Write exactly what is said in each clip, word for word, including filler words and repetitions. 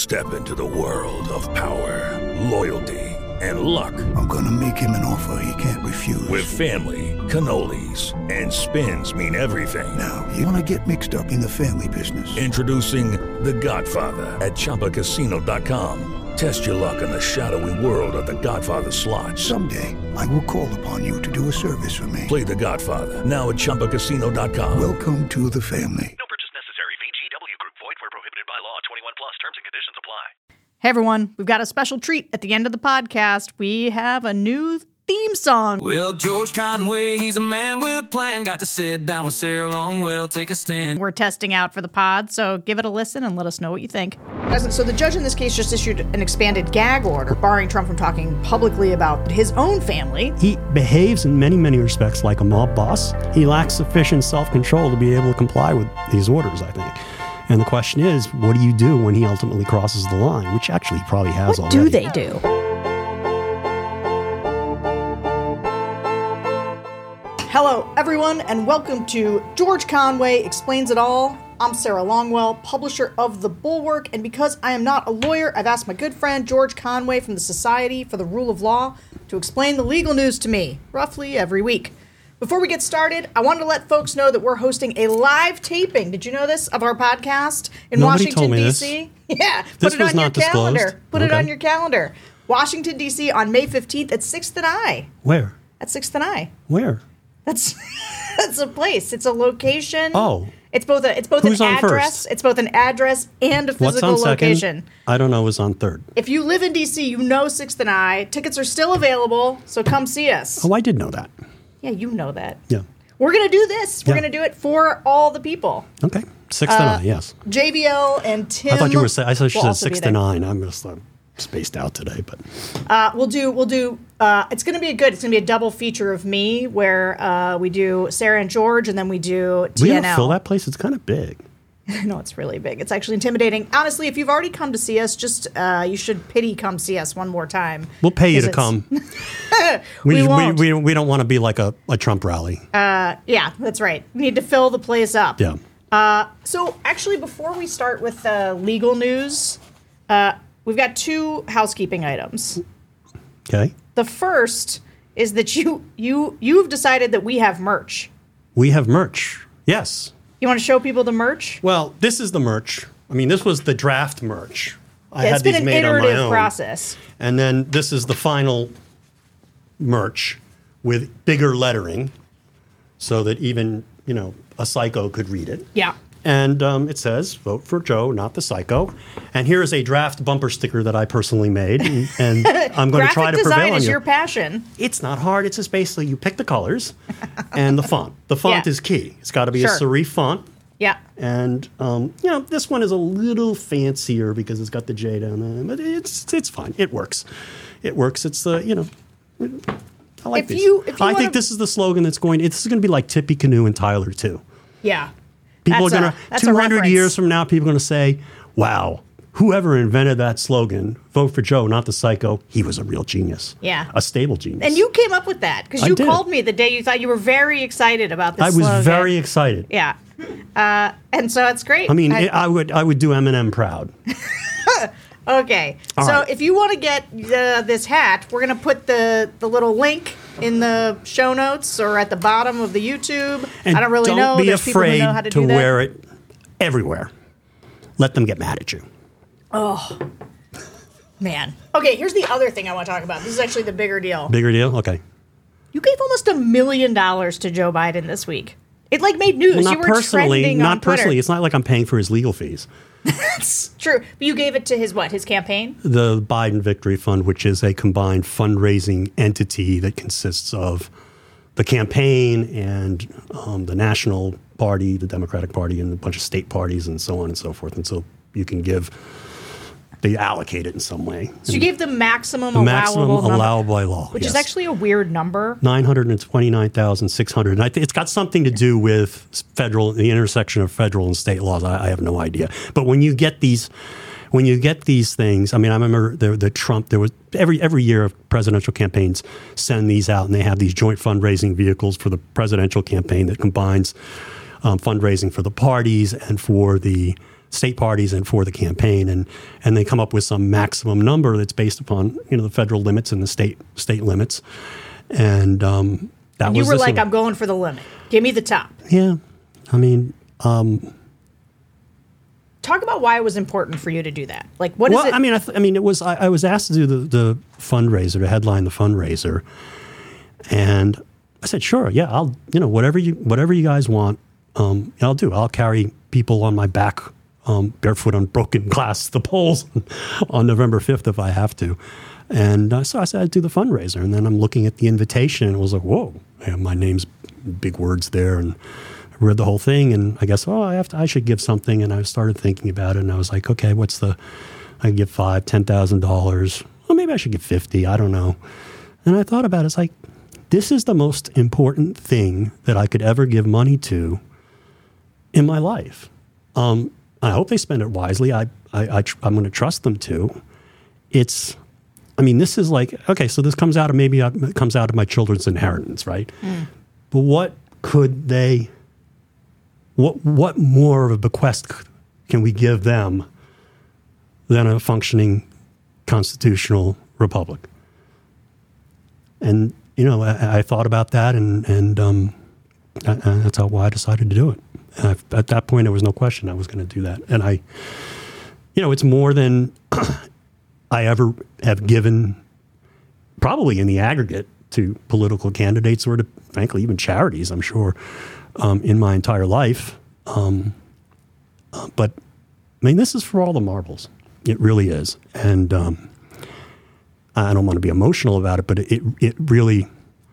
Step into the world of power, loyalty, and luck. I'm gonna make him an offer he can't refuse. With family, cannolis, and spins mean everything. Now, you wanna get mixed up in the family business. Introducing The Godfather at Chumba Casino dot com. Test your luck in the shadowy world of The Godfather slot. Someday, I will call upon you to do a service for me. Play The Godfather now at Chumba Casino dot com. Welcome to the family. No purchase necessary. V G W Group. Void where prohibited by law. twenty-one plus. Terms and conditions apply. Hey everyone, we've got a special treat at the end of the podcast. We have a new theme song. Well, George Conway, he's a man with a plan. Got to sit down with Sarah Longwell, take a stand. We're testing out for the pod, so give it a listen and let us know what you think. So the judge in this case just issued an expanded gag order, barring Trump from talking publicly about his own family. He behaves in many, many respects like a mob boss. He lacks sufficient self-control to be able to comply with these orders, I think. And the question is, what do you do when he ultimately crosses the line, which actually he probably has what already. What do they do? Hello, everyone, and welcome to George Conway Explains It All. I'm Sarah Longwell, publisher of The Bulwark, and because I am not a lawyer, I've asked my good friend George Conway from the Society for the Rule of Law to explain the legal news to me, roughly every week. Before we get started, I wanted to let folks know that we're hosting a live taping, did you know this, of our podcast in Nobody Washington, told me D C? This. Yeah, This put it was on your not disclosed. calendar. Put Okay. it on your calendar. Washington, D C on May fifteenth at sixth and I. Where? At sixth and I. Where? That's that's a place. It's a location. Oh. It's both a it's both Who's an on address. first? It's both an address and a What's physical on second? location. I don't know what's on third. If you live in D C, you know sixth and I. Tickets are still available, so come see us. Oh, I did know that. Yeah, you know that. Yeah. We're going to do this. We're Yeah. going to do it for all the people. Okay. Six to nine, yes. J B L and Tim. I thought you were saying, I thought you will said also six be to there. nine. I'm just uh, spaced out today, but. Uh, we'll do, we'll do, uh, it's going to be a good, it's going to be a double feature of me where uh, we do Sarah and George and then we do T We N L. ever fill that place? It's kind of big. No, it's really big. It's actually intimidating. Honestly, if you've already come to see us, just uh, you should pity come see us one more time. We'll pay you to 'Cause come. We we, won't. we, we, we don't want to be like a, a Trump rally. Uh, yeah, that's right. We need to fill the place up. yeah. Uh, so actually, before we start with the legal news, uh, we've got two housekeeping items. Okay. The first is that you you you've decided that we have merch. We have merch. Yes. You want to show people the merch? Well, this is the merch. I mean, this was the draft merch. I Yeah, had it's been these an made on my iterative own. process. And then this is the final merch with bigger lettering so that even, you know, a psycho could read it. Yeah. And um, it says, vote for Joe, not the psycho. And here is a draft bumper sticker that I personally made. And, and I'm going to try to Graphic prevail design on is you. your passion. It's not hard. It's just basically you pick the colors and the font. The font Yeah. is key. It's got to be Sure. a serif font. Yeah. And, um, you know, this one is a little fancier because it's got the J down there. But it's it's fine. It works. It works. It's, uh, you know, I like If these. you- if you I wanna- think this is the slogan that's going, this is going to be like Tippy Canoe and Tyler, too. Yeah. People That's are a- going to, that's a two hundred reference. years from now, people are going to say, wow, whoever invented that slogan, vote for Joe, not the psycho, he was a real genius. Yeah. A stable genius. And you came up with that because I you did. called me the day you thought you were very excited about this I was slogan. very excited. Yeah. Uh, and so it's great. I mean, I, I would I would do Eminem proud. okay. All so right. if you want to get uh, this hat, we're going to put the, the little link in the show notes or at the bottom of the YouTube. And I don't really don't know. be There's people who afraid know how to, to do that. wear it everywhere. Let them get mad at you. Man. Okay, here's the other thing I want to talk about. This is actually the bigger deal. Bigger deal? Okay. You gave almost a million dollars to Joe Biden this week. It like made news. Well, not you were personally. trending on Not Twitter. personally. It's not like I'm paying for his legal fees. It's true. But you gave it to his what? His campaign? The Biden Victory Fund, which is a combined fundraising entity that consists of the campaign and um, the National Party, the Democratic Party, and a bunch of state parties and so on and so forth. And so you can give, they allocate it in some way. So you gave the maximum the allowable maximum number, allowable by law, which yes. is actually a weird number. nine hundred twenty-nine thousand six hundred. And I think it's got something to do with federal, the intersection of federal and state laws. I, I have no idea. But when you get these, when you get these things, I mean, I remember the, the Trump, there was every, every year of presidential campaigns send these out and they have these joint fundraising vehicles for the presidential campaign that combines um, fundraising for the parties and for the state parties and for the campaign, and and they come up with some maximum number that's based upon you know the federal limits and the state state limits, and um, that you was were the like, sort of- I'm going for the limit. Give me the top. yeah, I mean. Um, Talk about why it was important for you to do that. Like, what is well, it? I mean, I, th- I mean, it was. I, I was asked to do the, the fundraiser, to headline the fundraiser, and I said, "Sure, yeah, I'll. You know, whatever you whatever you guys want, um, I'll do. I'll carry people on my back, um, barefoot on broken glass, to the polls on November fifth if I have to." And uh, so I said, "I'd do the fundraiser," and then I'm looking at the invitation, and it was like, "Whoa, yeah, my name's big words there," and I read the whole thing, and I guess, oh, I have to, I should give something. And I started thinking about it, and I was like, okay, what's the, I can give five, ten thousand dollars. Well, maybe I should give fifty. I don't know. And I thought about it. It's like, this is the most important thing that I could ever give money to in my life. Um, I hope they spend it wisely. I, I, I tr- I'm going to trust them to. It's, I mean, this is like, okay, so this comes out of maybe out, it comes out of my children's inheritance, right? Mm. But what could they? What what more of a bequest can we give them than a functioning constitutional republic? And you know, I, I thought about that, and and um, and that's how why I decided to do it. And I, at that point, there was no question I was going to do that. And I, you know, it's more than I ever have given, probably in the aggregate, to political candidates or to, frankly, even charities. I'm sure. Um, in my entire life. Um, uh, but, I mean, this is for all the marbles. It really is. And um, I don't want to be emotional about it, but it it really,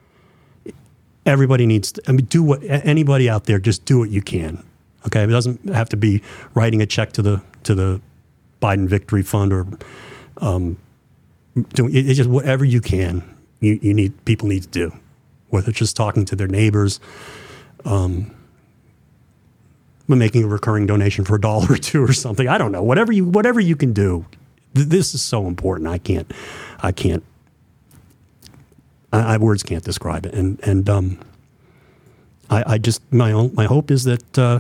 everybody needs to, I mean, do what, anybody out there, just do what you can. Okay? It doesn't have to be writing a check to the to the Biden Victory Fund or um, doing, it's just whatever you can, you, you need, people need to do. Whether it's just talking to their neighbors, Um, making a recurring donation for a dollar or two or something. I don't know. Whatever you whatever you can do. Th- this is so important. I can't. I can't. I, I words can't describe it. And and um, I, I just my own my hope is that uh,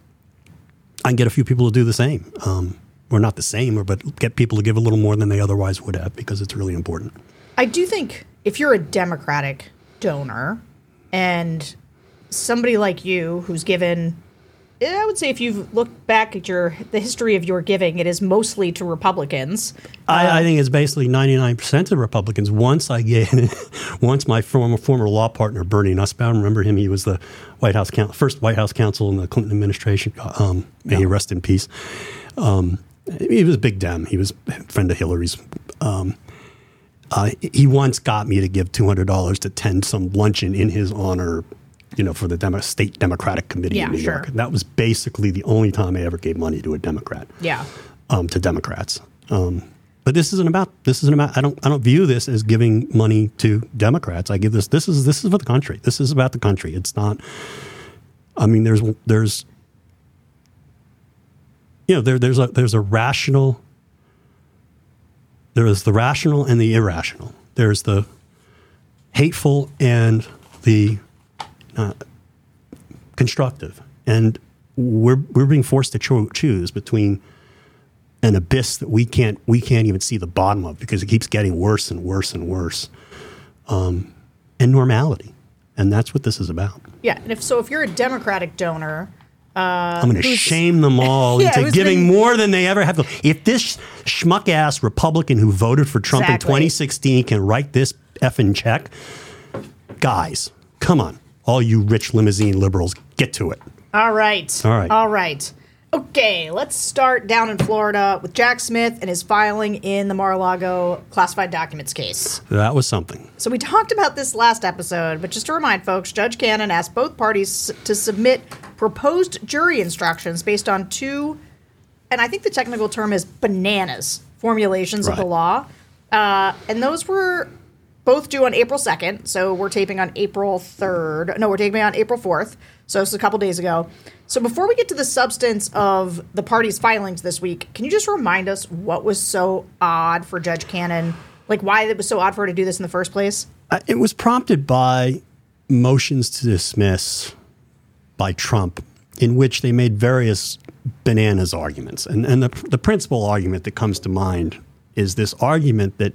I can get a few people to do the same, um, or not the same, or but get people to give a little more than they otherwise would have, because it's really important. I do think if you're a Democratic donor and somebody like you who's given, I would say if you've looked back at your the history of your giving, it is mostly to Republicans. I, uh, I think it's basically ninety-nine percent of Republicans. Once I gave, once my former former law partner Bernie Nussbaum, remember him? He was the White House counsel, first White House counsel in the Clinton administration. Um, may he rest in peace. Um, he was a big Dem. He was a friend of Hillary's. Um, uh, he once got me to give two hundred dollars to attend some luncheon in his honor, you know, for the Demo- state Democratic Committee Yeah, in New sure. York. That was basically the only time I ever gave money to a Democrat. Yeah. Um, to Democrats. Um, but this isn't about. This isn't about. I don't. I don't view this as giving money to Democrats. I give this. This is. This is for the country. This is about the country. It's not. I mean, there's. There's. You know, there. There's a. There's a rational. There is the rational and the irrational. There's the hateful and the uh, constructive, and we're we're being forced to cho- choose between an abyss that we can't we can't even see the bottom of because it keeps getting worse and worse and worse, um, and normality, and that's what this is about. Yeah, and if so, if you're a Democratic donor, I'm going to who's- shame them all Yeah, into who's giving been- more than they ever have to. If this schmuck ass Republican who voted for Trump in Exactly. twenty sixteen can write this effing check, guys, come on, all you rich limousine liberals, get to it. all right, All right. all right. Okay, let's start down in Florida with Jack Smith and his filing in the Mar-a-Lago classified documents case. That was something. So we talked about this last episode, but just to remind folks, Judge Cannon asked both parties to submit proposed jury instructions based on two, and I think the technical term is bananas, formulations of the Right. law. Uh, and those were both due on April second, so we're taping on April third. No, we're taping on April fourth, so it's a couple days ago. So before we get to the substance of the parties' filings this week, can you just remind us what was so odd for Judge Cannon? Like, why it was so odd for her to do this in the first place? Uh, It was prompted by motions to dismiss by Trump, in which they made various bananas arguments. And, and the, the principal argument that comes to mind is this argument that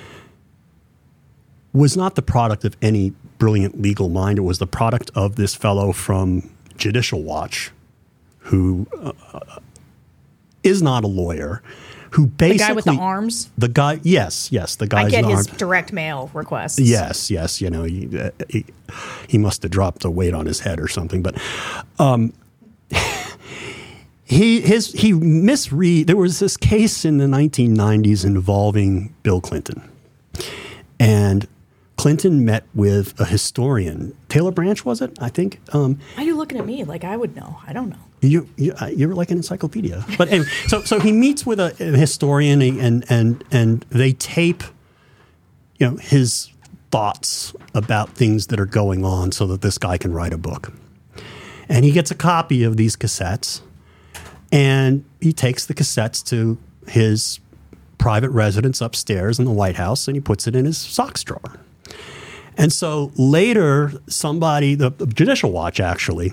was not the product of any brilliant legal mind. It was the product of this fellow from Judicial Watch who uh, is not a lawyer, who basically... The guy with the arms? The guy, yes, yes, the guy. I get his arms. direct mail requests. Yes, yes, you know, he, uh, he, he must have dropped a weight on his head or something, but... Um, He his he misread. There was this case in the nineteen nineties involving Bill Clinton, and Clinton met with a historian. Taylor Branch, was it? I think. Um, Why are you looking at me like I would know? I don't know. You you uh, you're like an encyclopedia. But anyway, so so he meets with a, a historian, and and and they tape, you know, his thoughts about things that are going on, so that this guy can write a book. And he gets a copy of these cassettes. And he takes the cassettes to his private residence upstairs in the White House, and he puts it in his socks drawer. And so later, somebody, the, the Judicial Watch actually,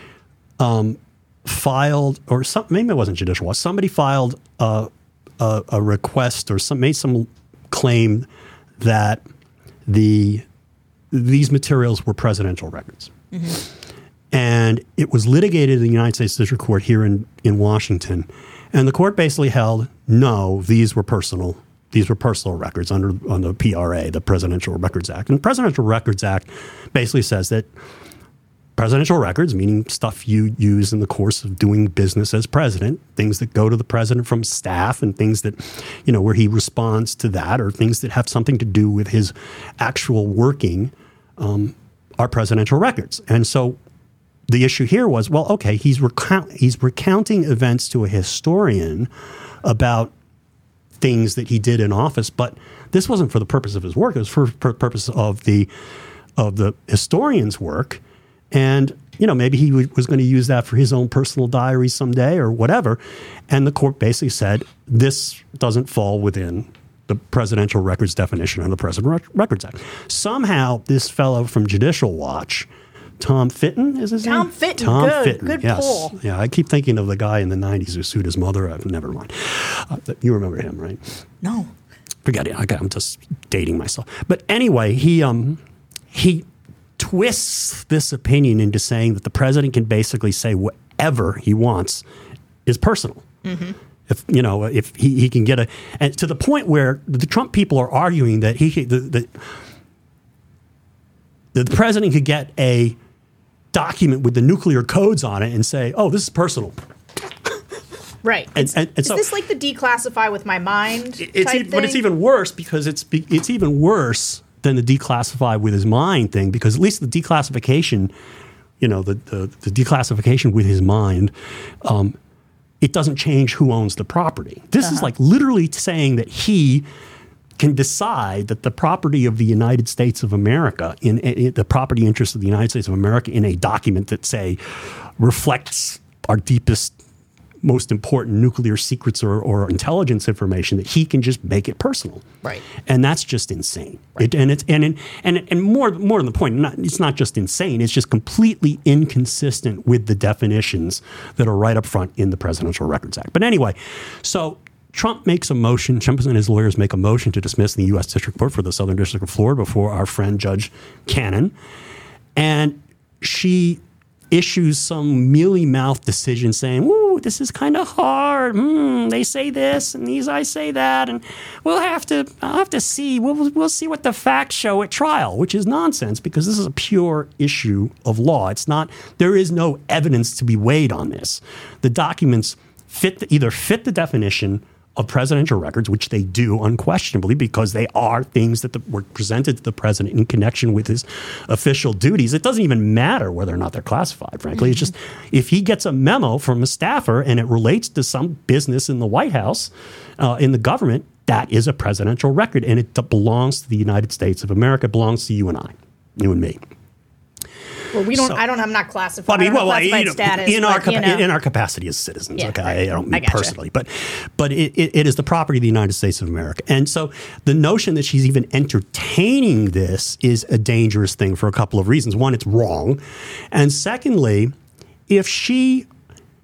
um, filed, or some, maybe it wasn't Judicial Watch, somebody filed a, a, a request or some, made some claim that the these materials were presidential records. Mm-hmm. And it was litigated in the United States District Court here in, in Washington. And the court basically held, no, these were personal. These were personal records under on the P R A, the Presidential Records Act. And the Presidential Records Act basically says that presidential records, meaning stuff you use in the course of doing business as president, things that go to the president from staff and things that, you know, where he responds to that, or things that have something to do with his actual working, um, are presidential records. And so the issue here was, well, okay, he's recount, he's recounting events to a historian about things that he did in office, but this wasn't for the purpose of his work. It was for the purpose of the of the historian's work. And, you know, maybe he was going to use that for his own personal diary someday or whatever. And the court basically said, this doesn't fall within the presidential records definition of the Presidential Records Act. Somehow, this fellow from Judicial Watch, Tom Fitton, is his Tom name? Fitton, Tom good, Fitton, good yes. pull. Yeah, I keep thinking of the guy in the nineties who sued his mother. Uh, never mind. Uh, you remember him, right? No. Forget it. I got, I'm just dating myself. But anyway, he um, he twists this opinion into saying that the president can basically say whatever he wants is personal. Mm-hmm. If you know, if he, he can get a, and to the point where the Trump people are arguing that he the the, the president could get a document with the nuclear codes on it and say, "Oh, this is personal." Right. And, and, and is so, this like the declassify with my mind it's type e- thing? But it's even worse because it's it's even worse than the declassify with his mind thing, because at least the declassification, you know, the the, the declassification with his mind, um, it doesn't change who owns the property. This uh-huh. is like literally saying that he can decide that the property of the United States of America, in, in the property interest of the United States of America in a document that, say, reflects our deepest, most important nuclear secrets or, or intelligence information, that he can just make it personal. Right. And that's just insane. Right. It, and it's and and and more more than the point, not, it's not just insane, it's just completely inconsistent with the definitions that are right up front in the Presidential Records Act. But anyway, so Trump makes a motion, Trump and his lawyers make a motion to dismiss the U S District Court for the Southern District of Florida before our friend Judge Cannon. And she issues some mealy-mouthed decision saying, ooh, this is kind of hard. Mm, they say this, and these I say that, and we'll have to, I'll have to see. We'll, we'll see what the facts show at trial, which is nonsense because this is a pure issue of law. It's not, there is no evidence to be weighed on this. The documents fit the, either fit the definition of presidential records, which they do unquestionably because they are things that the, were presented to the president in connection with his official duties. It doesn't even matter whether or not they're classified, frankly. Mm-hmm. It's just if he gets a memo from a staffer and it relates to some business in the White House, uh, in the government, that is a presidential record, and it belongs to the United States of America. It belongs to you and I, you and me. Well, we don't. So, I don't. I'm not classified. I mean, well, well you know, status, in our but, you know. in our capacity as citizens, Yeah, okay, right. I don't mean I gotcha. personally, but but it, it, it is the property of the United States of America, and so the notion that she's even entertaining this is a dangerous thing for a couple of reasons. One, it's wrong, and secondly, if she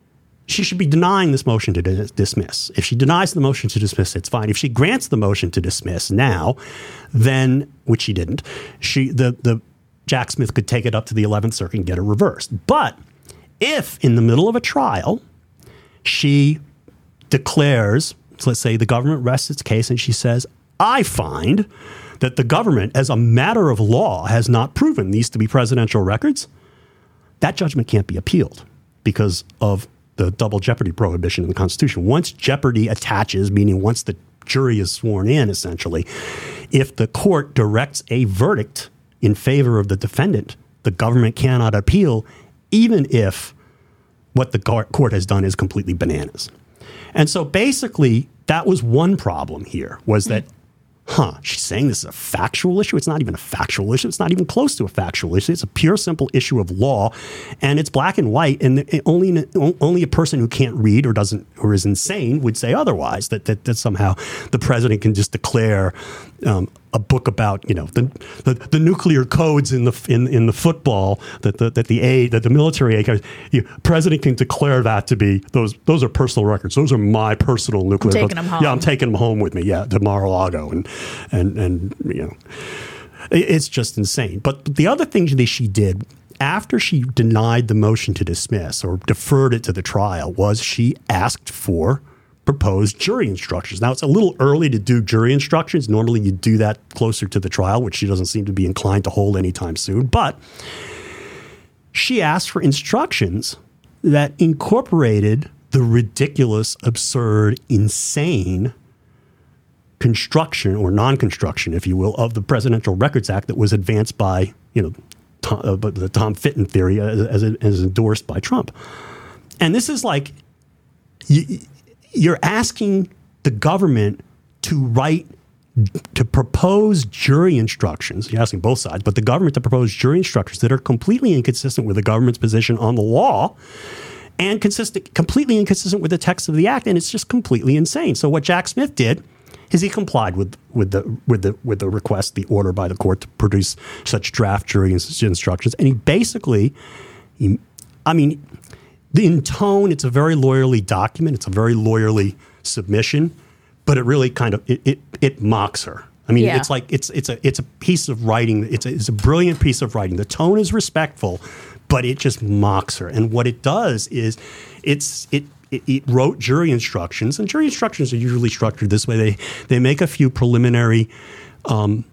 she should be denying this motion to dis- dismiss. If she denies the motion to dismiss, it's fine. If she grants the motion to dismiss now, then, which she didn't, she the, the Jack Smith could take it up to the eleventh Circuit and get it reversed. But if in the middle of a trial, she declares, so let's say the government rests its case and she says, I find that the government, as a matter of law, has not proven these to be presidential records, that judgment can't be appealed because of the double jeopardy prohibition in the Constitution. Once jeopardy attaches, meaning once the jury is sworn in, essentially, if the court directs a verdict in favor of the defendant, the government cannot appeal, even if what the court has done is completely bananas. And so basically, that was one problem here, was that, huh, she's saying this is a factual issue. It's not even a factual issue. It's not even close to a factual issue. It's a pure, simple issue of law, and it's black and white. And only only a person who can't read or doesn't or is insane would say otherwise. That that, that somehow the president can just declare um, a book about you know the, the the nuclear codes in the in in the football that the that the aid that the military aid you, president can declare that to be those those are personal records. Those are my personal nuclear I'm taking codes. them home. Yeah, I'm taking them home with me. Yeah, to Mar-a-Lago and. And, and you know, it's just insane. But the other thing that she did after she denied the motion to dismiss or deferred it to the trial was she asked for proposed jury instructions. Now, it's a little early to do jury instructions. Normally, you do that closer to the trial, which she doesn't seem to be inclined to hold anytime soon. But she asked for instructions that incorporated the ridiculous, absurd, insane construction or non-construction, if you will, of the Presidential Records Act that was advanced by, you know, Tom, uh, the Tom Fitton theory as, as, as endorsed by Trump. And this is like, you, you're asking the government to write, to propose jury instructions. You're asking both sides, but the government to propose jury instructions that are completely inconsistent with the government's position on the law and consistent, completely inconsistent with the text of the act. And it's just completely insane. So what Jack Smith did is he complied with with the with the with the request, the order by the court to produce such draft jury instructions, and he basically, he, I mean, in tone, it's a very lawyerly document, it's a very lawyerly submission, but it really kind of it it, it mocks her. I mean, yeah. it's like it's it's a it's a piece of writing. It's a, it's a brilliant piece of writing. The tone is respectful, but it just mocks her. And what it does is, it's it. It, it wrote jury instructions, and jury instructions are usually structured this way. They they make a few preliminary um,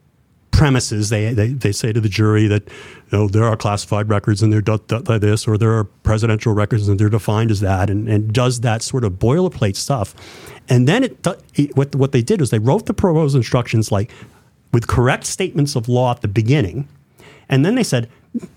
premises. They, they they say to the jury that, you know, there are classified records and they're done like this, or there are presidential records and they're defined as that, and, and does that sort of boilerplate stuff. And then it, it what what they did was they wrote the proposed instructions like with correct statements of law at the beginning, and then they said,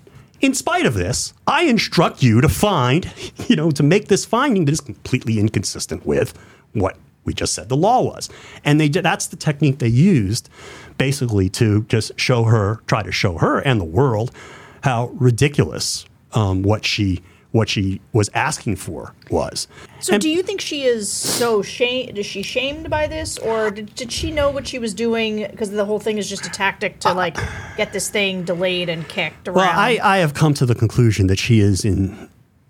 in spite of this, I instruct you to find, you know, to make this finding that is completely inconsistent with what we just said the law was. And they did, that's the technique they used basically to just show her, try to show her and the world how ridiculous um, what she what she was asking for was. So and, do you think she is so shamed? Is she shamed by this, or did, did she know what she was doing? Because the whole thing is just a tactic to like get this thing delayed and kicked around. Well, I, I have come to the conclusion that she is in.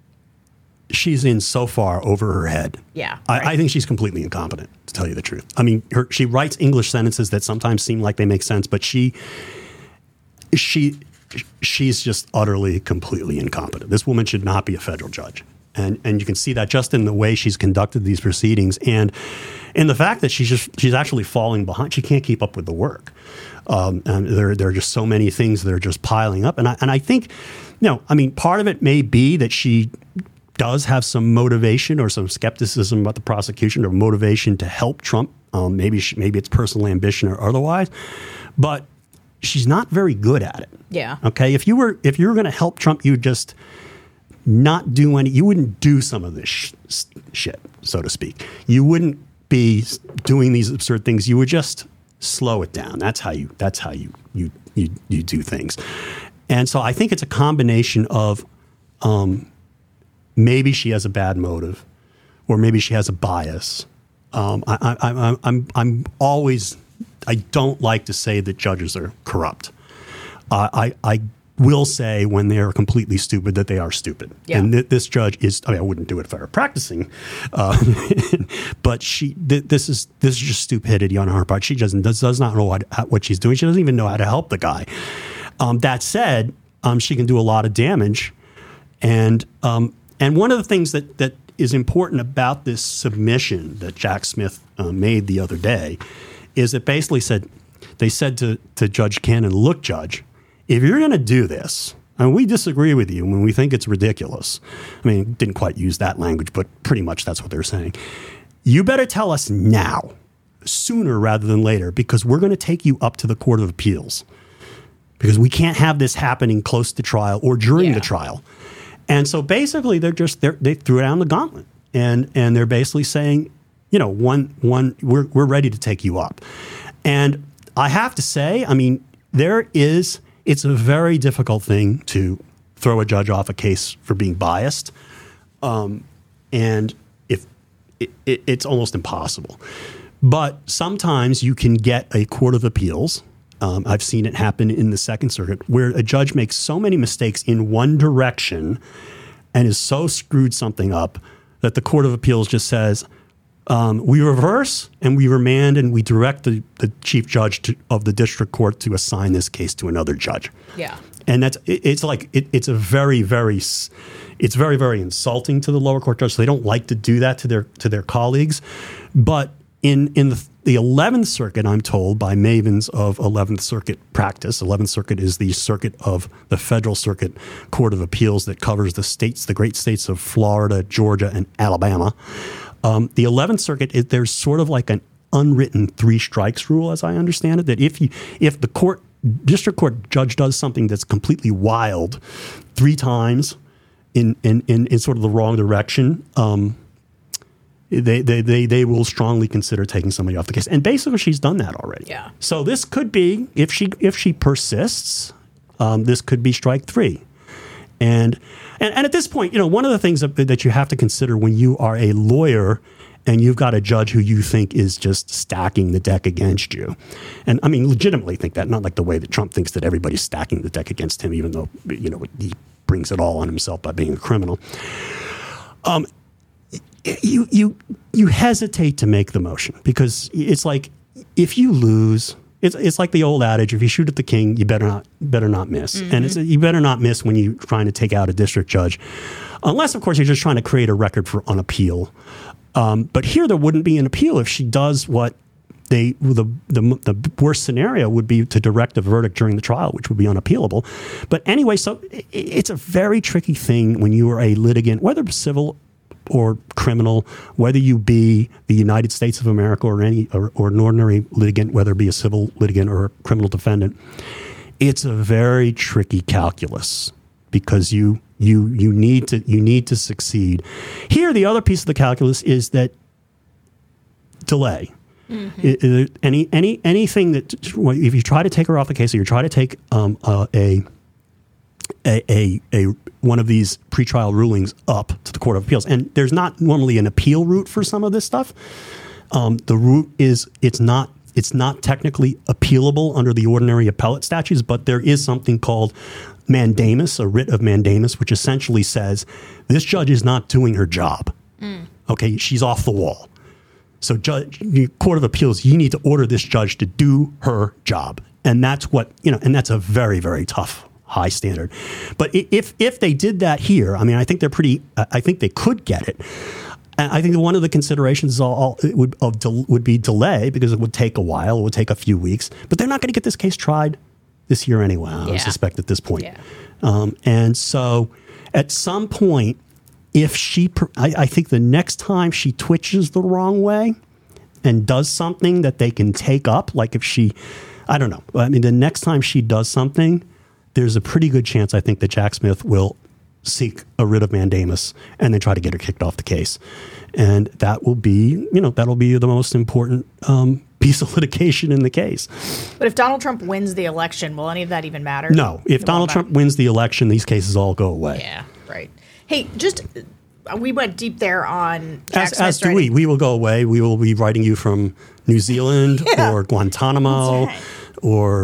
She's in so far over her head. Yeah, I, right. I think she's completely incompetent, to tell you the truth. I mean, her, she writes English sentences that sometimes seem like they make sense, but she, she, she's just utterly, completely incompetent. This woman should not be a federal judge. And and you can see that just in the way she's conducted these proceedings, and in the fact that she's just she's actually falling behind. She can't keep up with the work. Um, and there there are just so many things that are just piling up. And I and I think, you know, I mean, part of it may be that she does have some motivation or some skepticism about the prosecution, or motivation to help Trump. Um, maybe she, maybe it's personal ambition or otherwise, but she's not very good at it. Yeah. Okay. If you were if you were going to help Trump, you just not do any. You wouldn't do some of this sh- shit, so to speak. You wouldn't be doing these absurd things. You would just slow it down. That's how you. That's how you you you, you do things. And so I think it's a combination of. Um, Maybe she has a bad motive, or maybe she has a bias. Um, I, I, I, I'm, I'm always, I don't like to say that judges are corrupt. Uh, I, I will say when they are completely stupid that they are stupid. Yeah. And th- this judge is, I mean, I wouldn't do it if I were practicing, uh, but she, th- this is this is just stupidity on her part. She doesn't does, does not know what, what she's doing. She doesn't even know how to help the guy. Um, that said, um, she can do a lot of damage. And um, and one of the things that, that is important about this submission that Jack Smith uh, made the other day is it basically said, they said to, to Judge Cannon, look, Judge, if you're going to do this, and we disagree with you when we think it's ridiculous. I mean, didn't quite use that language, but pretty much that's what they're saying. You better tell us now, sooner rather than later, because we're going to take you up to the Court of Appeals. Because we can't have this happening close to trial or during Yeah. the trial. And so basically they're just, they're, they threw down the gauntlet. And and they're basically saying, you know, one, one, we're, we're ready to take you up. And I have to say, I mean, there is, it's a very difficult thing to throw a judge off a case for being biased. Um, and if it, it, it's almost impossible. But sometimes you can get a Court of Appeals. Um, I've seen it happen in the Second Circuit where a judge makes so many mistakes in one direction and is so screwed something up that the Court of Appeals just says, um, we reverse and we remand and we direct the, the chief judge to, of the district court to assign this case to another judge. Yeah. And that's it, it's like it, it's a very, very it's very, very insulting to the lower court judge. So they don't like to do that to their to their colleagues. But in in the the eleventh Circuit, I'm told by mavens of eleventh Circuit practice, eleventh Circuit is the circuit of the Federal Circuit Court of Appeals that covers the states, the great states of Florida, Georgia, and Alabama. Um, the eleventh Circuit, it, there's sort of like an unwritten three strikes rule, as I understand it, that if you if the court district court judge does something that's completely wild three times in in in, in sort of the wrong direction, um, They, they they they will strongly consider taking somebody off the case, and basically she's done that already. Yeah. So this could be, if she if she persists, um, this could be strike three, and, and and at this point, you know, one of the things that, that you have to consider when you are a lawyer and you've got a judge who you think is just stacking the deck against you, and I mean legitimately think that, not like the way that Trump thinks that everybody's stacking the deck against him, even though you know he brings it all on himself by being a criminal. Um. You you you hesitate to make the motion because it's like if you lose, it's it's like the old adage: if you shoot at the king, you better not better not miss, mm-hmm. and it's, you better not miss when you're trying to take out a district judge, unless of course you're just trying to create a record for an appeal. Um, but here there wouldn't be an appeal if she does what they the, the the worst scenario would be to direct a verdict during the trial, which would be unappealable. But anyway, so it, it's a very tricky thing when you are a litigant, whether civil or criminal, whether you be the United States of America or any or, or an ordinary litigant, whether it be a civil litigant or a criminal defendant. It's a very tricky calculus because you you you need to you need to succeed. Here, the other piece of the calculus is that delay. Mm-hmm. It, it, any any anything that if you try to take her off the case, or you try to take um, uh, a A, a a one of these pretrial rulings up to the Court of Appeals, and there's not normally an appeal route for some of this stuff. Um, the route is it's not it's not technically appealable under the ordinary appellate statutes, but there is something called mandamus, a writ of mandamus, which essentially says this judge is not doing her job. Mm. Okay, she's off the wall. So, judge, Court of Appeals, you need to order this judge to do her job, and that's what you know, and that's a very very tough high standard. But if if they did that here, I mean, I think they're pretty. I think they could get it. And I think one of the considerations all, all it would of del, would be delay because it would take a while. It would take a few weeks. But they're not going to get this case tried this year anyway. I yeah. suspect at this point. Yeah. Um, and so, at some point, if she, I, I think the next time she twitches the wrong way and does something that they can take up, like if she, I don't know. I mean, the next time she does something, there's a pretty good chance, I think, that Jack Smith will seek a writ of mandamus and then try to get her kicked off the case. And that will be, you know, that'll be the most important um, piece of litigation in the case. But if Donald Trump wins the election, will any of that even matter? No. If it Donald Trump wins the election, these cases all go away. Yeah, right. Hey, just, uh, we went deep there on Jack As, Smith's as do writing. we. We will go away. We will be writing you from New Zealand Yeah. or Guantanamo That's right. or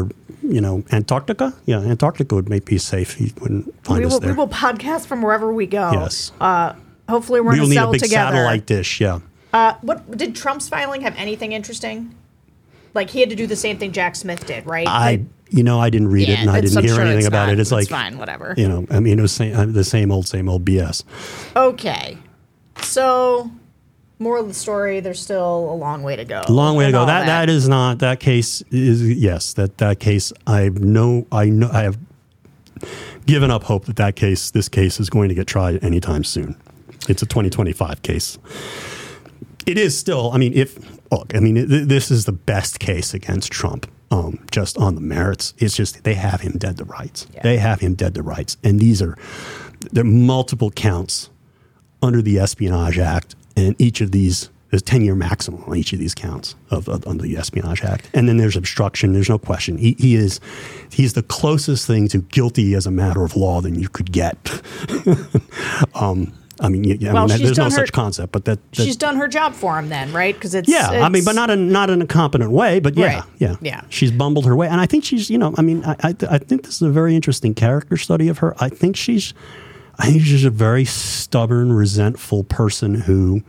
you know, Antarctica. Yeah, Antarctica would make be safe. He wouldn't find we us will, there. we will podcast from wherever we go. Yes. Uh, hopefully we're we in will a need cell a big together. satellite dish. Yeah. Uh, what did Trump's filing have anything interesting? Like he had to do the same thing Jack Smith did, right? I, Like, you know, I didn't read yeah, it and I it's- didn't I'm hear sure anything it's about not- it. It's, it's like, fine, whatever. You know, I mean, it was same, uh, the same old, same old B S. Okay. So, moral of the story: there's still a long way to go. Long way to and go. all That, that is not that case. Is yes. That that case. I know. I know. I have given up hope that that case. This case is going to get tried anytime soon. It's a twenty twenty-five case. It is still. I mean, if look. I mean, th- this is the best case against Trump. Um, just on the merits. It's just they have him dead to rights. Yeah. They have him dead to rights, and these are there are multiple counts under the Espionage Act, and each of these. There's a ten-year maximum on each of these counts of, of under the Espionage Act, and then there's obstruction. There's no question. He, he is, he's the closest thing to guilty as a matter of law than you could get. um, I mean, you, I Well, mean she's there's no done her- such concept, but that, that She's done her job for him, then, right? Because it's yeah. I mean, it's- but not in not in a competent way. But yeah, Right. yeah, Yeah. She's bumbled her way, and I think she's, you know, I mean, I, I I think this is a very interesting character study of her. I think she's, I think she's a very stubborn, resentful person who.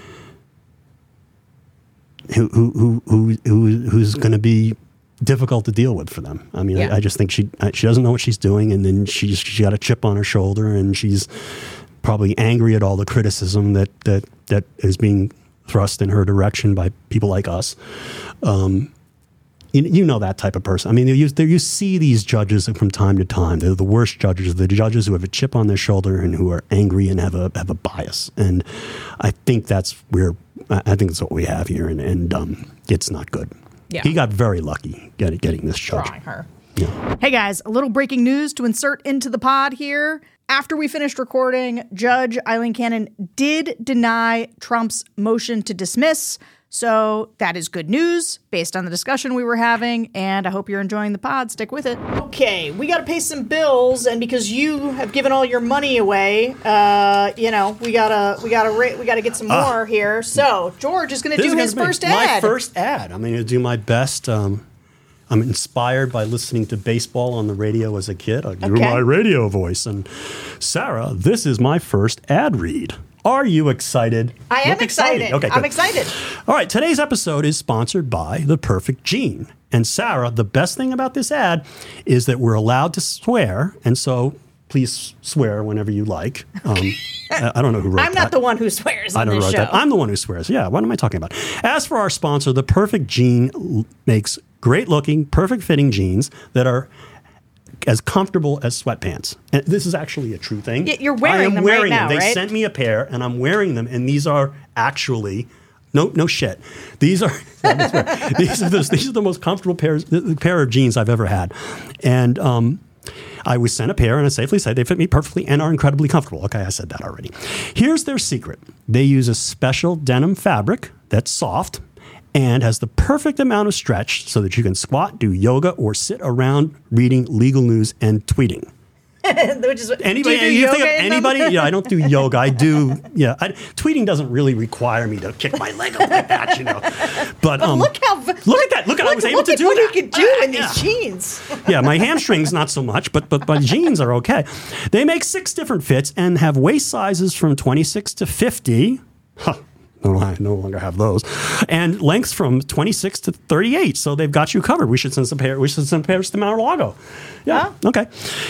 Who who who who, who who's going to be difficult to deal with for them? I mean, Yeah. I, I just think she she doesn't know what she's doing, and then she's she got a chip on her shoulder, and she's probably angry at all the criticism that that that is being thrust in her direction by people like us. Um, you, you know that type of person. I mean, you there you see these judges from time to time. They're the worst judges. The judges who have a chip on their shoulder and who are angry and have a have a bias. And I think that's where I think that's what we have here. And, and um, it's not good. Yeah. He got very lucky getting getting this judge. drawing her. Yeah. Hey guys, a little breaking news to insert into the pod here. After we finished recording, Judge Eileen Cannon did deny Trump's motion to dismiss. So that is good news based on the discussion we were having, and I hope you're enjoying the pod. Stick with it. Okay, we got to pay some bills, and because you have given all your money away, uh, you know, we gotta we gotta ra- we gotta get some Ah. more here. So George is going to This do is his gonna be first my ad. first ad. I'm going to do my best. Um, I'm inspired by listening to baseball on the radio as a kid. I do Okay. my radio voice. And Sarah, this is my first ad read. Are you excited? I am Look excited. Okay, I'm good. excited. All right, today's episode is sponsored by The Perfect Gene. And Sarah, the best thing about this ad is that we're allowed to swear. And so please swear whenever you like. Um, I I don't know who wrote that. I'm not the one who swears I on don't this write show. that. I'm the one who swears. Yeah, what am I talking about? As for our sponsor, The Perfect Gene l- makes great looking, perfect fitting jeans that are as comfortable as sweatpants. And this is actually a true thing. Y- you're wearing I am them right wearing now, them. They right? sent me a pair and I'm wearing them, and these are actually no no shit. These are these are the, these are the most comfortable pairs the pair of jeans I've ever had. And um I was sent a pair, and I safely say they fit me perfectly and are incredibly comfortable. Okay, I said that already. Here's their secret. They use a special denim fabric that's soft and has the perfect amount of stretch so that you can squat, do yoga, or sit around reading legal news and tweeting. Which is Anybody? do you do you think yoga of in them? anybody? Yeah, I don't do yoga. I do. Yeah, I, tweeting doesn't really require me to kick my leg up like that, you know. But, um, Look how look, look at that! Look at I was able look to at do what that. you can do in Yeah. these jeans. Yeah, my hamstrings not so much, but but but jeans are okay. They make six different fits and have waist sizes from twenty-six to fifty. Huh. No, I no longer have those. And lengths from twenty-six to thirty-eight. So they've got you covered. We should send some pair. We should send pairs to Mar-a-Lago. Yeah. Okay.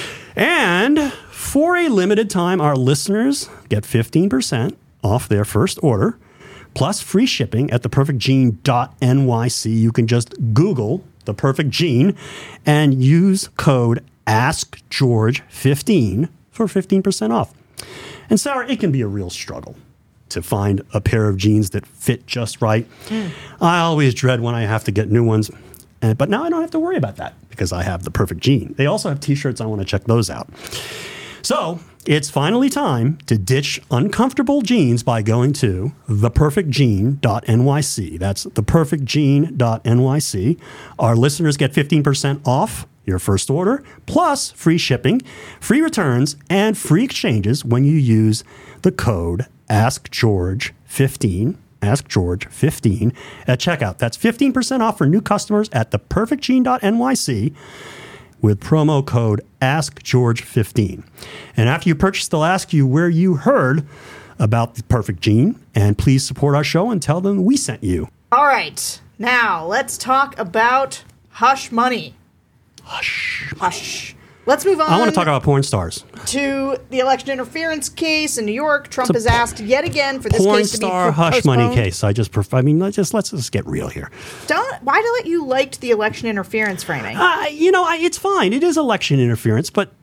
And for a limited time, our listeners get fifteen percent off their first order, plus free shipping at the perfect gene dot N Y C. You can just Google The Perfect Gene and use code ask george fifteen for fifteen percent off. And Sarah, it can be a real struggle to find a pair of jeans that fit just right. Mm. I always dread when I have to get new ones. And, but now I don't have to worry about that because I have The Perfect Gene. They also have t-shirts. I want to check those out. So it's finally time to ditch uncomfortable jeans by going to the perfect gene dot N Y C. That's the perfect gene dot N Y C. Our listeners get fifteen percent off your first order, plus free shipping, free returns, and free exchanges when you use the code ask george fifteen. ask george fifteen at checkout. That's fifteen percent off for new customers at the perfect gene dot N Y C. with promo code ask george fifteen. And after you purchase, they'll ask you where you heard about the Perfect Gene. And please support our show and tell them we sent you. All right. Now, let's talk about hush money. Hush. Hush. Let's move on. I want to talk about porn stars. To the election interference case in New York. Trump has asked yet again for this porn case to be star postponed. hush money case. I just prefer, I mean, let's just, let's just get real here. Don't, why do you liked the election interference framing? Uh, you know, I, it's fine. It is election interference, but...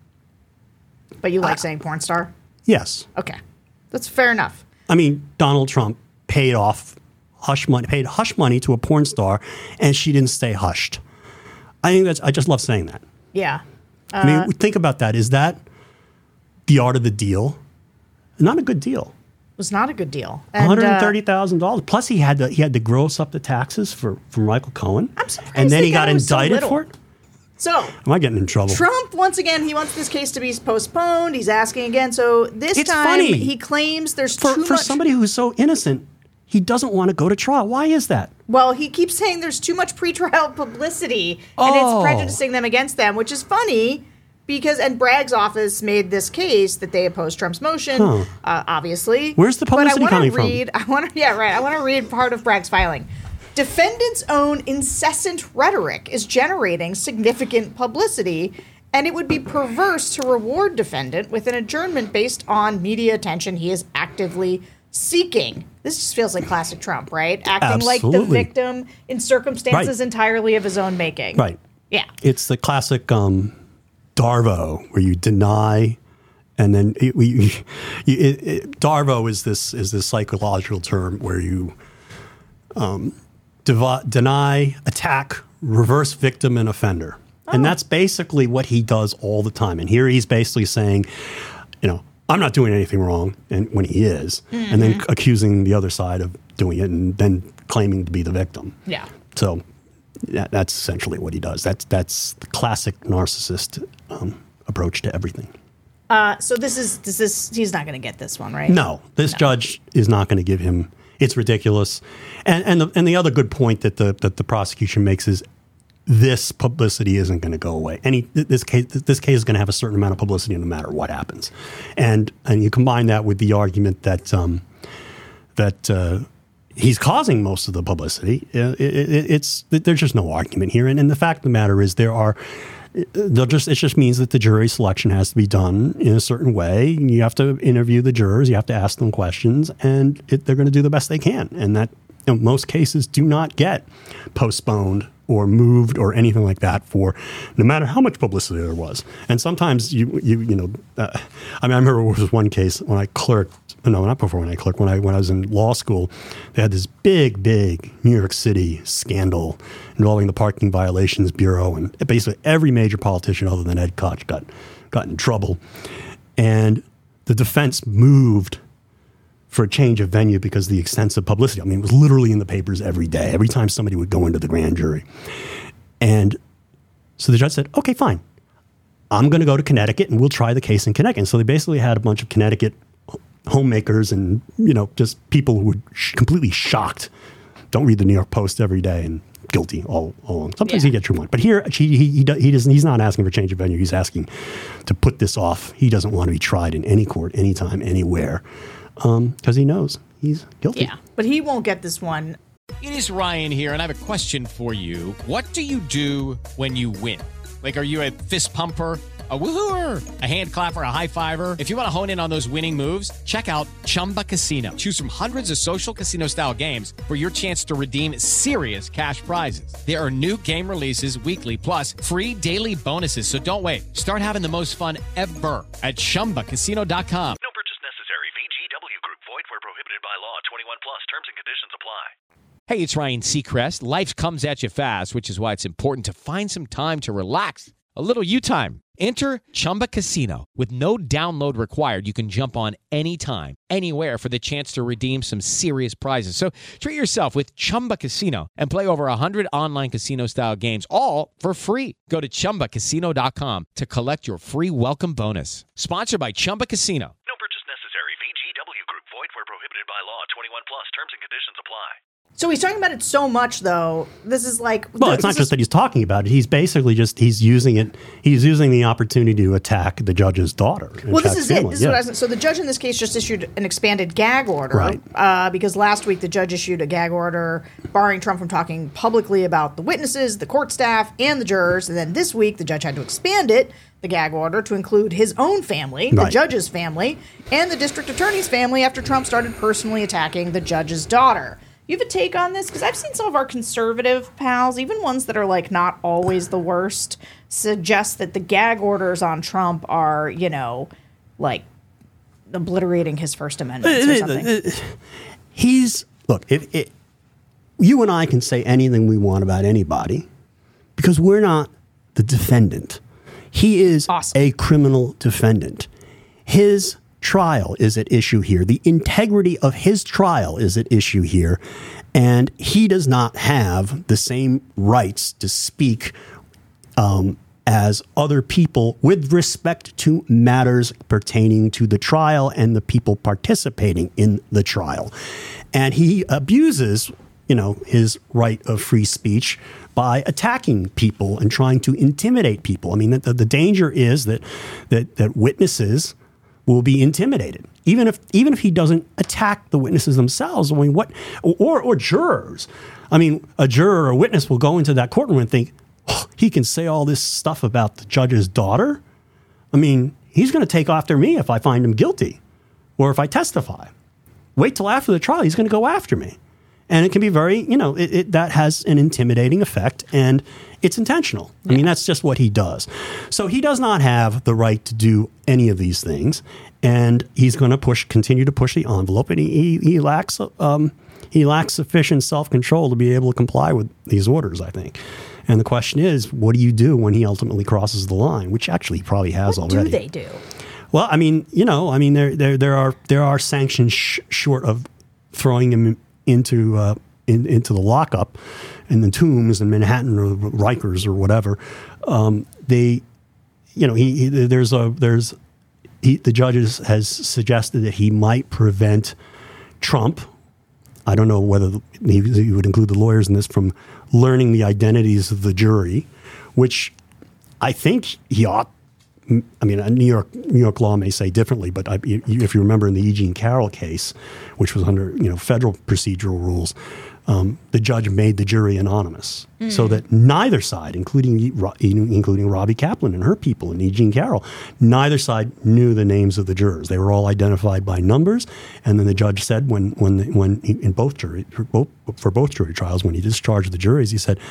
But you like uh, saying porn star? Yes. Okay. That's fair enough. I mean, Donald Trump paid off hush money, paid hush money to a porn star, and she didn't stay hushed. I think that's, I just love saying that. Yeah. Uh, I mean, think about that. Is that the art of the deal? Not a good deal. was not a good deal. And, one hundred thirty thousand dollars. Uh, Plus, he had to he had to gross up the taxes for, for Michael Cohen. I'm surprised and then they he got got it was so indicted little. for it. So, Am I getting in trouble? Trump, once again, he wants this case to be postponed. He's asking again. So this It's time, funny. he claims there's for too for much. somebody who's so innocent, he doesn't want to go to trial. Why is that? Well, he keeps saying there's too much pretrial publicity, and Oh. it's prejudicing them against them, which is funny because, and Bragg's office made this case that they opposed Trump's motion, Huh. uh, obviously. Where's the publicity but I coming wanna from? read, I want to, yeah, right. I want to read part of Bragg's filing. Defendant's own incessant rhetoric is generating significant publicity, and it would be perverse to reward defendant with an adjournment based on media attention he is actively seeking. This just feels like classic Trump, right? Acting like the Absolutely. victim in circumstances Right. entirely of his own making. Right. Yeah. It's the classic um, Darvo, where you deny, and then it, we, you, it, it, Darvo is this is this psychological term where you um, devi- deny, attack, reverse victim, and offender, and that's basically what he does all the time. And here he's basically saying, you know, I'm not doing anything wrong, and when he is, and then accusing the other side of doing it, and then claiming to be the victim. Yeah. So that, that's essentially what he does. That's that's the classic narcissist um, approach to everything. Uh, so this is this is he's not going to get this one, right? No, this judge is not going to give him. It's ridiculous. And and the, and the other good point that the that the prosecution makes is this publicity isn't going to go away. Any this case this case is going to have a certain amount of publicity no matter what happens. And and you combine that with the argument that um, that. Uh, He's causing most of the publicity. It, it, it's there's just no argument here, and, and the fact of the matter is there are. They'll just it just means that the jury selection has to be done in a certain way. You have to interview the jurors, you have to ask them questions, and it, they're going to do the best they can. And that you know, most cases do not get postponed or moved or anything like that for no matter how much publicity there was. And sometimes you you you know, uh, I mean, I remember there was one case when I clerked. No, not before when I clerked. When I when I was in law school, they had this big, big New York City scandal involving the Parking Violations Bureau, and basically every major politician other than Ed Koch got got in trouble. And the defense moved for a change of venue because of the extensive publicity. I mean, it was literally in the papers every day, every time somebody would go into the grand jury. And so the judge said, "Okay, fine. I'm going to go to Connecticut, and we'll try the case in Connecticut." And so they basically had a bunch of Connecticut homemakers and, you know, just people who were sh- completely shocked. Don't read the New York Post every day and guilty all, all along. Sometimes Yeah. he gets true one. But here, he, he, he, he doesn't, he's not asking for change of venue. He's asking to put this off. He doesn't want to be tried in any court, anytime, anywhere, because um, he knows he's guilty. Yeah. But he won't get this one. It is Ryan here, and I have a question for you. What do you do when you win? Like, are you a fist pumper? A woohooer, a hand clapper, a high fiver. If you want to hone in on those winning moves, check out Chumba Casino. Choose from hundreds of social casino style games for your chance to redeem serious cash prizes. There are new game releases weekly, plus free daily bonuses. So don't wait. Start having the most fun ever at chumba casino dot com. No purchase necessary. V G W Group. Void where prohibited by law. twenty-one plus. Terms and conditions apply. Hey, it's Ryan Seacrest. Life comes at you fast, which is why it's important to find some time to relax. A little you time. Enter Chumba Casino. With no download required, you can jump on anytime, anywhere for the chance to redeem some serious prizes. So treat yourself with Chumba Casino and play over one hundred online casino-style games, all for free. Go to chumba casino dot com to collect your free welcome bonus. Sponsored by Chumba Casino. No purchase necessary. V G W Group. Void where prohibited by law. twenty-one plus. Terms and conditions apply. So he's talking about it so much, though. This is like well, it's not just that he's talking about it. He's basically just he's using it. He's using the opportunity to attack the judge's daughter. Well, this is family. it. This yeah. is what I was, so the judge in this case just issued an expanded gag order, right? Uh, because last week the judge issued a gag order barring Trump from talking publicly about the witnesses, the court staff, and the jurors. And then this week the judge had to expand it, the gag order, to include his own family, right. the judge's family, and the district attorney's family after Trump started personally attacking the judge's daughter. You have a take on this? Because I've seen some of our conservative pals, even ones that are like not always the worst, suggest that the gag orders on Trump are, you know, like obliterating his First Amendment or something. He's, look, if, if you and I can say anything we want about anybody because we're not the defendant. He is awesome. a criminal defendant. His trial is at issue here. The integrity of his trial is at issue here. And he does not have the same rights to speak um, as other people with respect to matters pertaining to the trial and the people participating in the trial. And he abuses, you know, his right of free speech by attacking people and trying to intimidate people. I mean, the, the danger is that, that that witnesses will be intimidated, even if even if he doesn't attack the witnesses themselves. I mean, what or or jurors? I mean, a juror or a witness will go into that courtroom and think, oh, he can say all this stuff about the judge's daughter. I mean, he's going to take after me if I find him guilty, or if I testify. Wait till after the trial; he's going to go after me, and it can be very, you know, it, it, that has an intimidating effect, and it's intentional. I mean, that's just what he does. So he does not have the right to do any of these things, and he's going to push, continue to push the envelope, and he, he, he lacks um, he lacks sufficient self-control to be able to comply with these orders, I think. And the question is, what do you do when he ultimately crosses the line, which actually he probably has what already. What do they do? Well, I mean, you know, I mean, there there there are there are sanctions sh- short of throwing him into uh, in, into the lockup in the Tombs in Manhattan or Rikers or whatever. Um, they, you know, he, he there's a there's he, the judges has suggested that he might prevent Trump. I don't know whether he, he would include the lawyers in this from learning the identities of the jury, which I think he ought. I mean, New York New York law may say differently, but I, if you remember in the E. Jean Carroll case, which was under you know federal procedural rules, um, the judge made the jury anonymous, mm. so that neither side, including including Robbie Kaplan and her people and E. Jean Carroll, neither side knew the names of the jurors. They were all identified by numbers, and then the judge said when when when he, in both jury for both, for both jury trials when he discharged the juries, he said,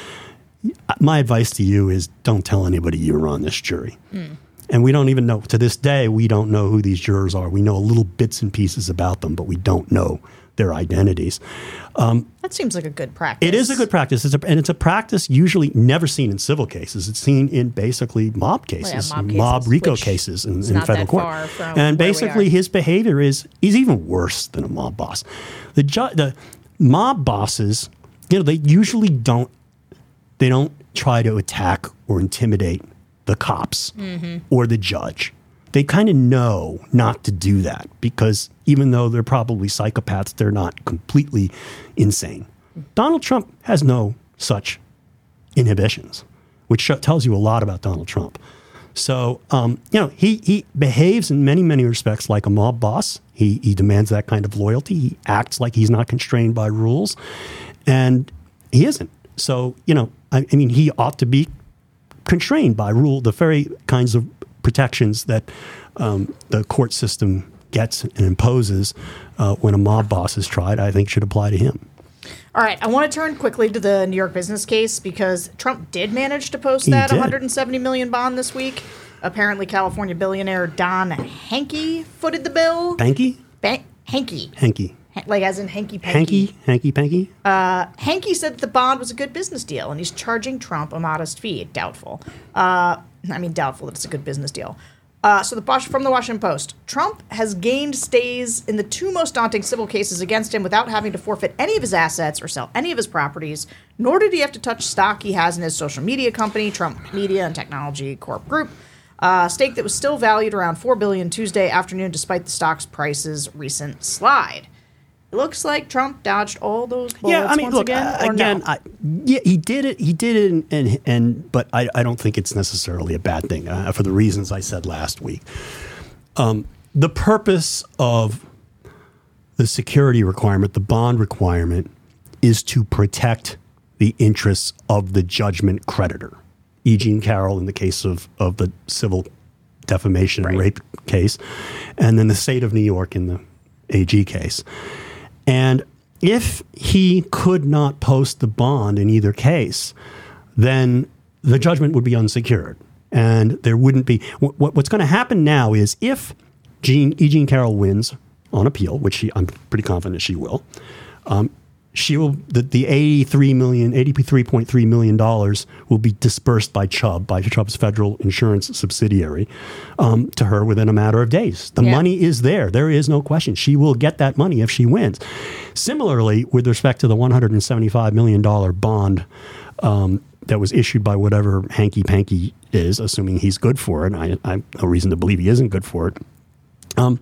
"My advice to you is don't tell anybody you were on this jury." Mm. And we don't even know, to this day, we don't know who these jurors are. We know little bits and pieces about them, but we don't know their identities. Um, that seems like a good practice. It is a good practice. It's a, and it's a practice usually never seen in civil cases. It's seen in basically mob cases, well, yeah, mob, mob cases, RICO cases in, in federal court. And and basically his behavior is, he's even worse than a mob boss. The, ju- the mob bosses, you know, they usually don't, they don't try to attack or intimidate the cops mm-hmm. or the judge. They kind of know not to do that because even though they're probably psychopaths, they're not completely insane. Donald Trump has no such inhibitions, which sh- tells you a lot about Donald Trump. So, um, you know, he, he behaves in many, many respects like a mob boss. He, he demands that kind of loyalty. He acts like he's not constrained by rules, and he isn't. So, you know, I, I mean, he ought to be constrained by rule, the very kinds of protections that um, the court system gets and imposes uh, when a mob boss is tried, I think should apply to him. All right, I want to turn quickly to the New York business case because Trump did manage to post He that did. one hundred seventy million dollars bond this week. Apparently, California billionaire Don Henke footed the bill. Panky? Ba- Henke. Henke. Like as in hanky panky. Hanky? Hanky panky? Uh, Henke said that the bond was a good business deal, and he's charging Trump a modest fee. Doubtful. Uh, I mean, doubtful that it's a good business deal. Uh, so the from the Washington Post, Trump has gained stays in the two most daunting civil cases against him without having to forfeit any of his assets or sell any of his properties, nor did he have to touch stock he has in his social media company, Trump Media and Technology Corp Group, a stake that was still valued around four billion dollars Tuesday afternoon despite the stock's price's recent slide. it looks like Trump dodged all those bullets Yeah, I mean, once look, again. uh, or again, no? I, yeah, he did it. He did it, and and, and but I, I don't think it's necessarily a bad thing uh, for the reasons I said last week. Um, the purpose of the security requirement, the bond requirement, is to protect the interests of the judgment creditor. E. Jean Carroll in the case of, of the civil defamation and rape case, and then the state of New York in the A G case. And if he could not post the bond in either case, then the judgment would be unsecured. And there wouldn't be... What, what's going to happen now is if Jean, E. Jean Carroll wins on appeal, which she, I'm pretty confident she will, um, she will the, the eighty-three million, eighty-three point three million dollars will be dispersed by Chubb, by Chubb's federal insurance subsidiary, um, to her within a matter of days. The Yeah. money is there. There is no question. She will get that money if she wins. Similarly, with respect to the one hundred seventy-five million dollars bond um, that was issued by whatever hanky-panky is, assuming he's good for it, I, I have no reason to believe he isn't good for it, um,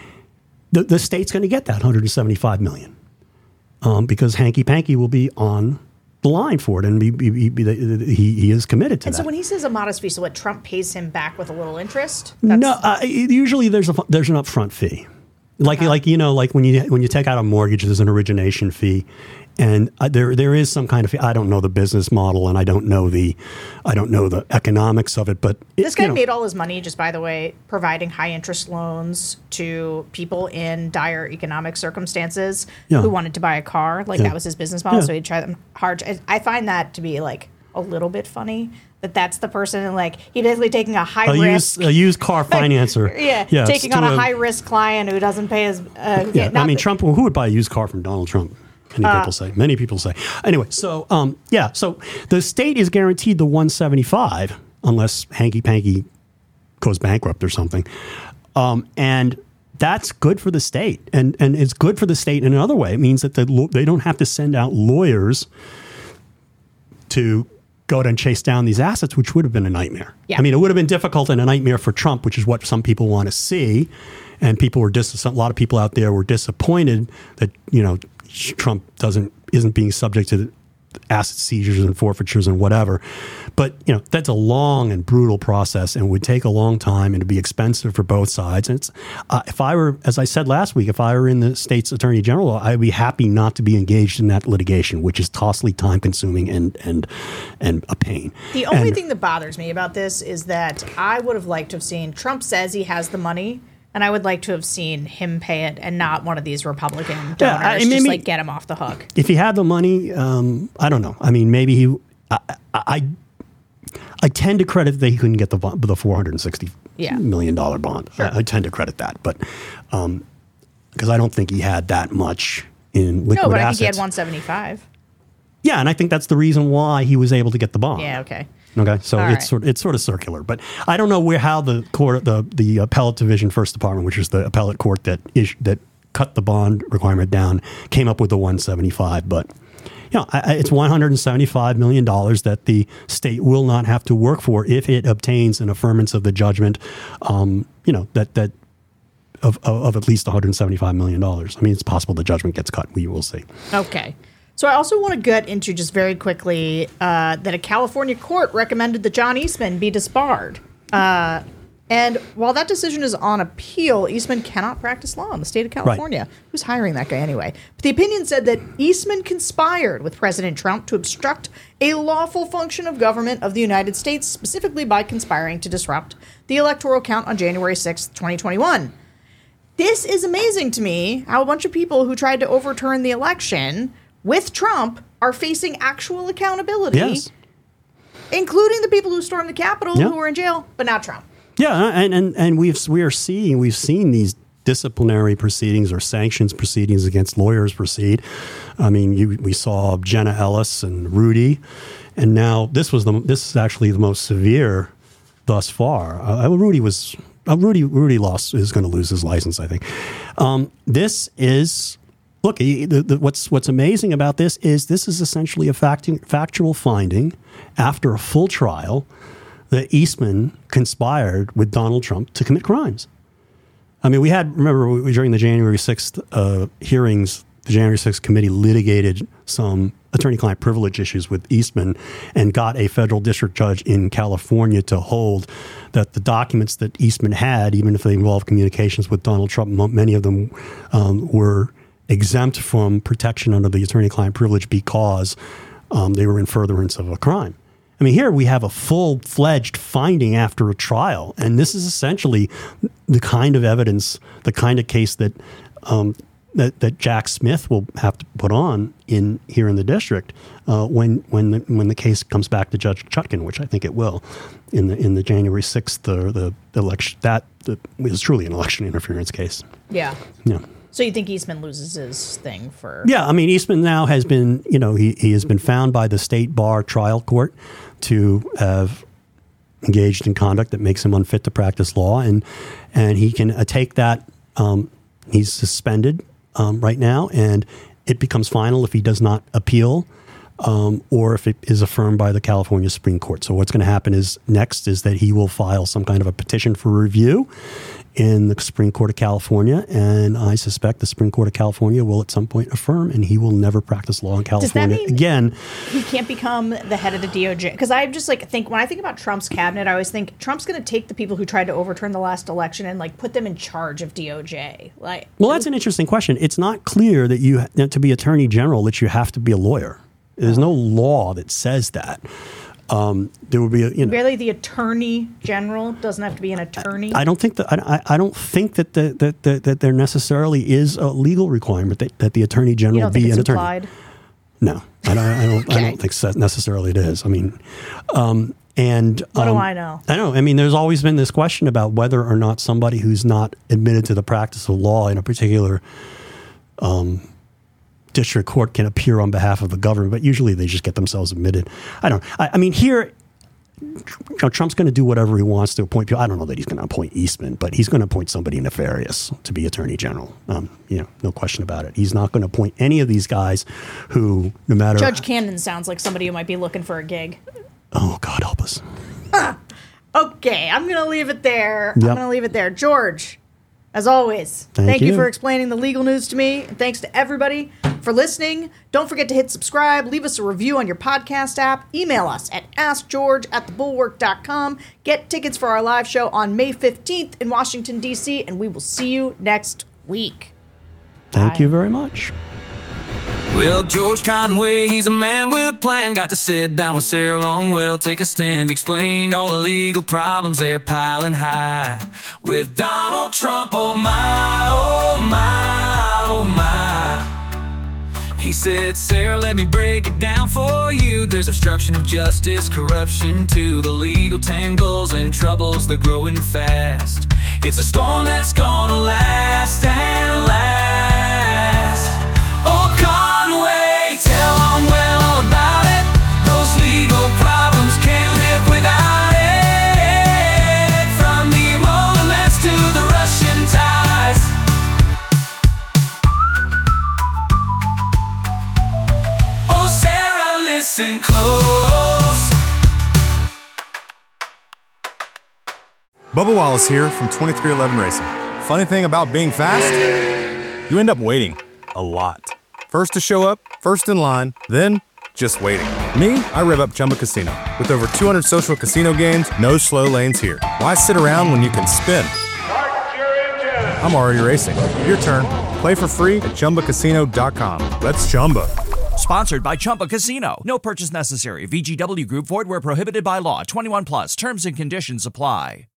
the, the state's going to get that one hundred seventy-five million dollars. Um, because Hanky Panky will be on the line for it, and be, be, be, he, he is committed to and that. so when he says a modest fee, so what, Trump pays him back with a little interest? No, uh, usually there's a there's an upfront fee, like Uh-huh. like you know like when you when you take out a mortgage, there's an origination fee, and uh, there there is some kind of fee. I don't know the business model, and I don't know the I don't know the economics of it, but it, This guy you know, made all his money, just by the way, providing high interest loans to people in dire economic circumstances Yeah. who wanted to buy a car. Like Yeah. that was his business model. Yeah. So he'd try them hard. I- I find that to be like a little bit funny that that's the person, and like he basically taking a high a risk. used a used car financer, yeah, yeah, taking it's on to a high risk client who doesn't pay his. Uh, Yeah, not I mean, that- Trump. Who would buy a used car from Donald Trump? Many Uh, people say. Many people say. Anyway, so um, yeah, so the state is guaranteed the one seventy-five unless Hanky Panky goes bankrupt or something, um, and that's good for the state, and and it's good for the state in another way. It means that the, lo- they don't have to send out lawyers to go out and chase down these assets, which would have been a nightmare. Yeah. I mean, it would have been difficult and a nightmare for Trump, which is what some people want to see. And people were dis- a lot of people out there were disappointed that, you know, Trump doesn't isn't being subject to asset seizures and forfeitures and whatever. But, you know, that's a long and brutal process and would take a long time and it'd be expensive for both sides. And it's, uh, if I were, as I said last week, if I were in the state's attorney general, I'd be happy not to be engaged in that litigation, which is costly, time consuming, and and and a pain. The only And- thing that bothers me about this is that I would have liked to have seen Trump says he has the money, and I would like to have seen him pay it and not one of these Republican donors Yeah, I- just maybe- like get him off the hook. If he had the money, um, I don't know. I mean, maybe he. I, I, I tend to credit that he couldn't get the bond, the four hundred sixty Yeah. million dollar bond. Sure. I, I tend to credit that, but um, because I don't think he had that much in liquid No, but I assets. think he had one seventy-five. Yeah, and I think that's the reason why he was able to get the bond. Yeah, okay. Okay, so All it's right. sort it's sort of circular, but I don't know where how the court the the appellate division first department, which is the appellate court that is that cut the bond requirement down, came up with the one seventy-five. But you know, I, I- it's one hundred seventy-five million dollars that the state will not have to work for if it obtains an affirmance of the judgment. Um, you know that that. Of, of, of at least one hundred seventy-five million dollars. I mean, it's possible the judgment gets cut. We will see. Okay. So I also want to get into just very quickly uh, that a California court recommended that John Eastman be disbarred. Uh, and while that decision is on appeal, Eastman cannot practice law in the state of California. Who's hiring that guy anyway? But the opinion said that Eastman conspired with President Trump to obstruct a lawful function of government of the United States, specifically by conspiring to disrupt the electoral count on January sixth, twenty twenty-one. This is amazing to me, how a bunch of people who tried to overturn the election with Trump are facing actual accountability, Yes. including the people who stormed the Capitol Yeah. who were in jail, but not Trump. Yeah, and and and we've we are seeing we've seen these disciplinary proceedings or sanctions proceedings against lawyers proceed. I mean, you, we saw Jenna Ellis and Rudy, and now this was the this is actually the most severe thus far. Uh, Rudy was uh, Rudy Rudy lost is going to lose his license, I think. Um, this is. Look, the, the, what's what's amazing about this is this is essentially a fact, factual finding after a full trial that Eastman conspired with Donald Trump to commit crimes. I mean, we had, remember, we, during the January sixth uh, hearings the January sixth committee litigated some attorney-client privilege issues with Eastman and got a federal district judge in California to hold that the documents that Eastman had, even if they involved communications with Donald Trump, many of them um, were exempt from protection under the attorney-client privilege because um, they were in furtherance of a crime. I mean, here we have a full-fledged finding after a trial, and this is essentially the kind of evidence, the kind of case that um, that, that Jack Smith will have to put on in here in the district uh, when when the, when the case comes back to Judge Chutkan, which I think it will, in the in the January sixth uh, the election. That the, is truly an election interference case. Yeah. Yeah. So you think Eastman loses his thing for? Yeah, I mean, Eastman now has been, you know, he, he has been found by the state bar trial court to have engaged in conduct that makes him unfit to practice law, and and he can uh, take that. Um, he's suspended um, right now, and it becomes final if he does not appeal, um, or if it is affirmed by the California Supreme Court. So what's going to happen is next is that he will file some kind of a petition for review in the Supreme Court of California, and I suspect the Supreme Court of California will at some point affirm, and he will never practice law in California Does that mean again. He can't become the head of the D O J? Because I just like think when I think about Trump's cabinet, I always think Trump's going to take the people who tried to overturn the last election and like put them in charge of D O J. Like, well, that's an interesting question. It's not clear that you that to be attorney general that you have to be a lawyer. There's no law that says that. Um, there would be, a, you know, barely the attorney general doesn't have to be an attorney. I, I don't think that I, I don't think that the, that, that that there necessarily is a legal requirement that, that the attorney general you don't be think it's an attorney. implied? No, I don't. I don't, Okay. I don't think so necessarily it is. I mean, um, and What um, do I know? I know. I mean, there's always been this question about whether or not somebody who's not admitted to the practice of law in a particular um, district court can appear on behalf of the government, but usually they just get themselves admitted. I don't. I, I mean, here. You know, Trump's going to do whatever he wants to appoint people. I don't know that he's going to appoint Eastman, but he's going to appoint somebody nefarious to be attorney general. Um, you know, no question about it. He's not going to appoint any of these guys who, no matter... Judge Cannon sounds like somebody who might be looking for a gig. Oh, God help us. Ah, okay, I'm going to leave it there. Yep. I'm going to leave it there. George, as always, Thank thank you. you for explaining the legal news to me. And thanks to everybody for listening. Don't forget to hit subscribe. Leave us a review on your podcast app. Email us at ask george at the bulwark dot com. Get tickets for our live show on May fifteenth in Washington, D C, and we will see you next week. Thank Bye. you very much. Well, George Conway, he's a man with a plan. Got to sit down with Sarah Longwell, take a stand, explain all the legal problems they're piling high. With Donald Trump, oh my, oh my, oh my. He said, Sarah, let me break it down for you. There's obstruction of justice, corruption too, the legal tangles and troubles, they're growing fast. It's a storm that's gonna last and last. Oh, Conway, tell them well all about it. Those legal problems can't live without it. From the Emoluments to the Russian ties. Oh, Sarah, listen close. Bubba Wallace here from twenty-three eleven Racing. Funny thing about being fast, you end up waiting a lot. First to show up, first in line, then just waiting. Me, I rev up Chumba Casino. With over two hundred social casino games, no slow lanes here. Why sit around when you can spin? I'm already racing. Your turn. Play for free at chumba casino dot com. Let's Chumba. Sponsored by Chumba Casino. No purchase necessary. V G W Group. Void where prohibited by law. twenty-one plus. Terms and conditions apply.